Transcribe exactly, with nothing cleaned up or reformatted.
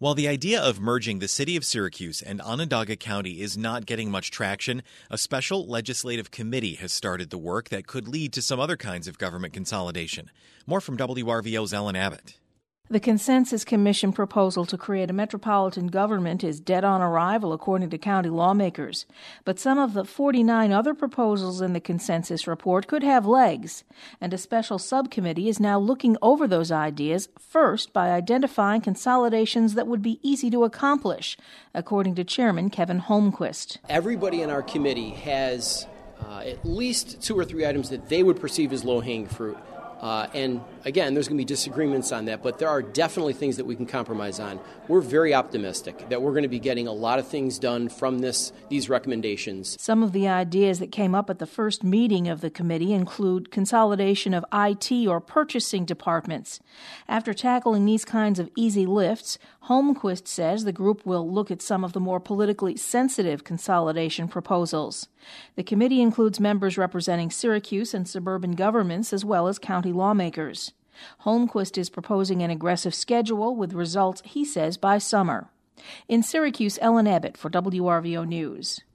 While the idea of merging the city of Syracuse and Onondaga County is not getting much traction, a special legislative committee has started the work that could lead to some other kinds of government consolidation. More from W R V O's Ellen Abbott. The Consensus Commission proposal to create a metropolitan government is dead on arrival, according to county lawmakers. But some of the forty-nine other proposals in the consensus report could have legs, and a special subcommittee is now looking over those ideas, first by identifying consolidations that would be easy to accomplish, according to Chairman Kevin Holmquist. Everybody in our committee has uh, at least two or three items that they would perceive as low-hanging fruit. Uh, and again, there's going to be disagreements on that, but there are definitely things that we can compromise on. We're very optimistic that we're going to be getting a lot of things done from this these recommendations. Some of the ideas that came up at the first meeting of the committee include consolidation of I T or purchasing departments. After tackling these kinds of easy lifts, Holmquist says the group will look at some of the more politically sensitive consolidation proposals. The committee includes members representing Syracuse and suburban governments as well as county lawmakers. Holmquist is proposing an aggressive schedule with results, he says, by summer. In Syracuse, Ellen Abbott for W R V O News.